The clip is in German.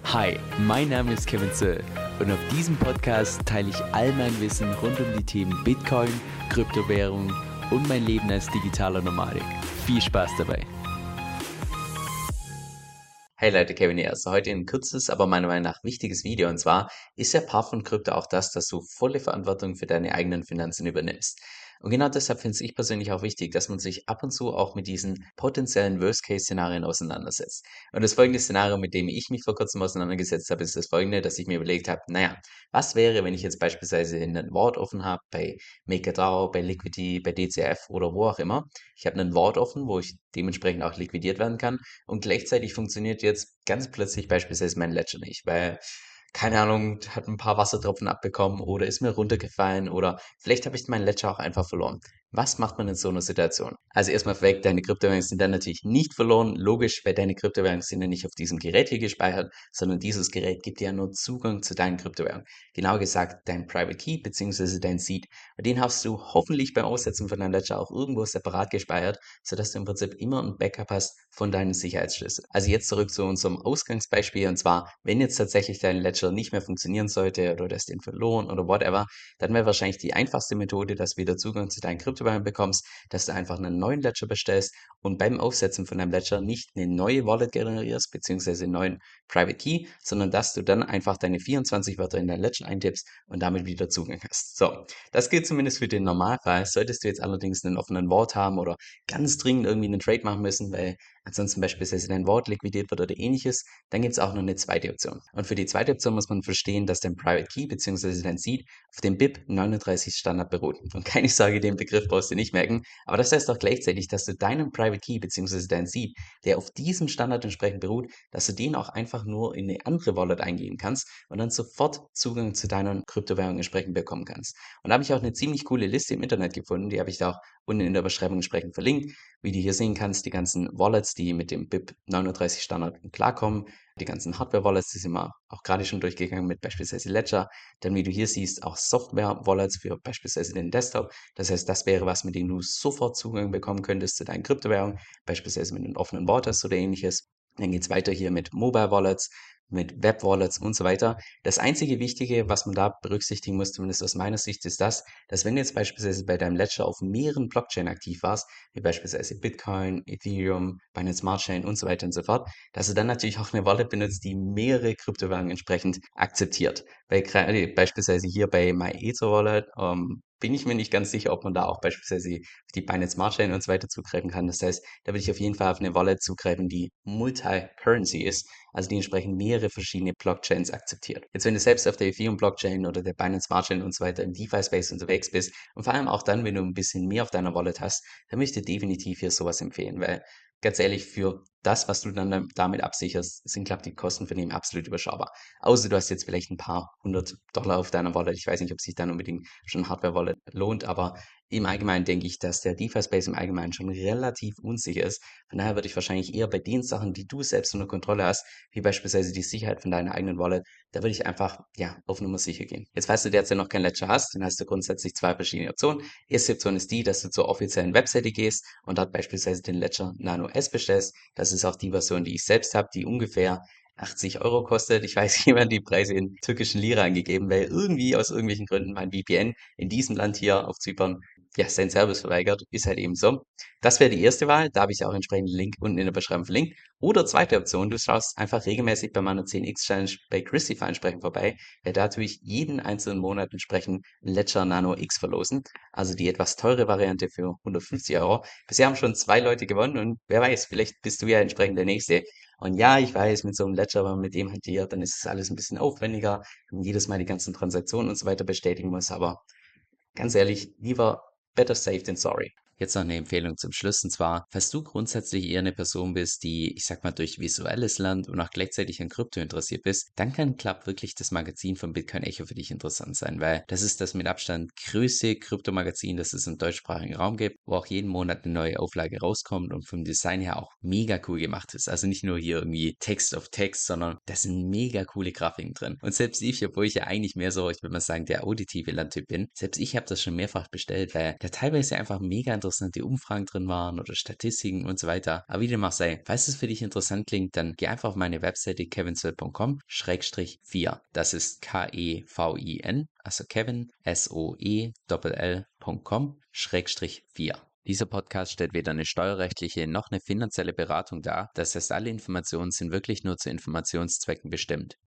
Hi, mein Name ist Kevin Zöll und auf diesem Podcast teile ich all mein Wissen rund um die Themen Bitcoin, Kryptowährung und mein Leben als digitaler Nomadik. Viel Spaß dabei! Hey Leute, Kevin hier. Also heute ein kurzes, aber meiner Meinung nach wichtiges Video. Und zwar ist der Part von Krypto auch das, dass du volle Verantwortung für deine eigenen Finanzen übernimmst. Und genau deshalb finde ich persönlich auch wichtig, dass man sich ab und zu auch mit diesen potenziellen Worst-Case-Szenarien auseinandersetzt. Und das folgende Szenario, mit dem ich mich vor kurzem auseinandergesetzt habe, ist das folgende, dass ich mir überlegt habe, naja, was wäre, wenn ich jetzt beispielsweise ein Wort offen habe bei MakerDAO, bei Liquidity, bei DCF oder wo auch immer. Ich habe ein Wort offen, wo ich dementsprechend auch liquidiert werden kann. Und gleichzeitig funktioniert jetzt ganz plötzlich beispielsweise mein Ledger nicht, weil, keine Ahnung, hat ein paar Wassertropfen abbekommen oder ist mir runtergefallen oder vielleicht habe ich meinen Ledger auch einfach verloren. Was macht man in so einer Situation? Also erstmal vorweg, deine Kryptowährungen sind dann natürlich nicht verloren. Logisch, weil deine Kryptowährungen sind ja nicht auf diesem Gerät hier gespeichert, sondern dieses Gerät gibt dir ja nur Zugang zu deinen Kryptowährungen. Genauer gesagt, dein Private Key bzw. dein Seed. Und den hast du hoffentlich beim Aussetzen von deinem Ledger auch irgendwo separat gespeichert, sodass du im Prinzip immer ein Backup hast von deinen Sicherheitsschlüsseln. Also jetzt zurück zu unserem Ausgangsbeispiel, und zwar, wenn jetzt tatsächlich dein Ledger nicht mehr funktionieren sollte oder du hast den verloren oder whatever, dann wäre wahrscheinlich die einfachste Methode, dass du wieder Zugang zu deinen Kryptowährungen bekommst, dass du einfach einen neuen Ledger bestellst und beim Aufsetzen von deinem Ledger nicht eine neue Wallet generierst, beziehungsweise einen neuen Private Key, sondern dass du dann einfach deine 24 Wörter in dein Ledger eintippst und damit wieder Zugang hast. So, das gilt zumindest für den Normalfall. Solltest du jetzt allerdings einen offenen Vault haben oder ganz dringend irgendwie einen Trade machen müssen, weil ansonsten beispielsweise dein Vault liquidiert wird oder ähnliches, dann gibt es auch noch eine zweite Option. Und für die zweite Option muss man verstehen, dass dein Private Key bzw. dein Seed auf dem BIP 39 Standard beruht. Und keine Sorge, den Begriff brauchst du nicht merken, aber das heißt auch gleichzeitig, dass du deinen Private Key bzw. dein Seed, der auf diesem Standard entsprechend beruht, dass du den auch einfach nur in eine andere Wallet eingeben kannst und dann sofort Zugang zu deiner Kryptowährung entsprechend bekommen kannst. Und da habe ich auch eine ziemlich coole Liste im Internet gefunden, die habe ich da auch unten in der Beschreibung entsprechend verlinkt. Wie du hier sehen kannst, die ganzen Wallets, die mit dem BIP 39 Standard klarkommen, die ganzen Hardware-Wallets, die sind wir auch gerade schon durchgegangen mit beispielsweise Ledger. Dann, wie du hier siehst, auch Software-Wallets für beispielsweise den Desktop. Das heißt, das wäre was, mit dem du sofort Zugang bekommen könntest zu deinen Kryptowährungen, beispielsweise mit einem offenen Vault hast oder ähnliches. Dann geht es weiter hier mit Mobile Wallets, mit Web Wallets und so weiter. Das einzige Wichtige, was man da berücksichtigen muss, zumindest aus meiner Sicht, ist das, dass wenn du jetzt beispielsweise bei deinem Ledger auf mehreren Blockchain aktiv warst, wie beispielsweise Bitcoin, Ethereum, Binance Smart Chain und so weiter und so fort, dass du dann natürlich auch eine Wallet benutzt, die mehrere Kryptowährungen entsprechend akzeptiert. Weil gerade beispielsweise hier bei MyEther bin ich mir nicht ganz sicher, ob man da auch beispielsweise auf die Binance Smart Chain und so weiter zugreifen kann. Das heißt, da würde ich auf jeden Fall auf eine Wallet zugreifen, die Multi-Currency ist, also die entsprechend mehrere verschiedene Blockchains akzeptiert. Jetzt, wenn du selbst auf der Ethereum-Blockchain oder der Binance Smart Chain und so weiter im DeFi-Space unterwegs bist und vor allem auch dann, wenn du ein bisschen mehr auf deiner Wallet hast, dann möchte ich dir definitiv hier sowas empfehlen, weil ganz ehrlich, für das, was du dann damit absicherst, sind, glaube ich, die Kosten für den absolut überschaubar. Außer du hast jetzt vielleicht ein paar $100 auf deiner Wallet. Ich weiß nicht, ob sich dann unbedingt schon Hardware-Wallet lohnt, aber im Allgemeinen denke ich, dass der DeFi-Space im Allgemeinen schon relativ unsicher ist. Von daher würde ich wahrscheinlich eher bei den Sachen, die du selbst unter Kontrolle hast, wie beispielsweise die Sicherheit von deiner eigenen Wallet, da würde ich einfach, ja, auf Nummer sicher gehen. Jetzt, falls du derzeit noch kein Ledger hast, dann hast du grundsätzlich zwei verschiedene Optionen. Erste Option ist die, dass du zur offiziellen Webseite gehst und dort beispielsweise den Ledger Nano S bestellst. Das ist auch die Version, die ich selbst habe, die ungefähr 80 € kostet. Ich weiß, jemand die Preise in türkischen Lira angegeben, weil irgendwie aus irgendwelchen Gründen mein VPN in diesem Land hier auf Zypern ja seinen Service verweigert. Ist halt eben so. Das wäre die erste Wahl. Da habe ich auch entsprechend den Link unten in der Beschreibung verlinkt. Oder zweite Option, du schaust einfach regelmäßig bei meiner 10x Challenge bei Christify entsprechend vorbei, weil da tue ich jeden einzelnen Monat entsprechend Ledger Nano X verlosen. Also die etwas teure Variante für 150 €. Bisher haben schon 2 Leute gewonnen und wer weiß, vielleicht bist du ja entsprechend der Nächste. Und ja, ich weiß, mit so einem Ledger, wenn man mit dem hantiert, dann ist es alles ein bisschen aufwendiger, wenn man jedes Mal die ganzen Transaktionen und so weiter bestätigen muss. Aber ganz ehrlich, lieber better safe than sorry. Jetzt noch eine Empfehlung zum Schluss, und zwar, falls du grundsätzlich eher eine Person bist, die, ich sag mal, durch visuelles lernt und auch gleichzeitig an Krypto interessiert bist, dann kann Club wirklich das Magazin von Bitcoin Echo für dich interessant sein, weil das ist das mit Abstand größte Kryptomagazin, das es im deutschsprachigen Raum gibt, wo auch jeden Monat eine neue Auflage rauskommt und vom Design her auch mega cool gemacht ist. Also nicht nur hier irgendwie Text auf Text, sondern da sind mega coole Grafiken drin. Und selbst ich, obwohl ich ja eigentlich mehr so, ich würde mal sagen, der auditive Lerntyp bin, selbst ich habe das schon mehrfach bestellt, weil da teilweise einfach mega interessant interessante Umfragen drin waren oder Statistiken und so weiter. Aber wie dem auch sei, falls es für dich interessant klingt, dann geh einfach auf meine Webseite kevinsoe.com/4. Das ist KEVIN, also Kevin, SOELL.com/4. Dieser Podcast stellt weder eine steuerrechtliche noch eine finanzielle Beratung dar. Das heißt, alle Informationen sind wirklich nur zu Informationszwecken bestimmt.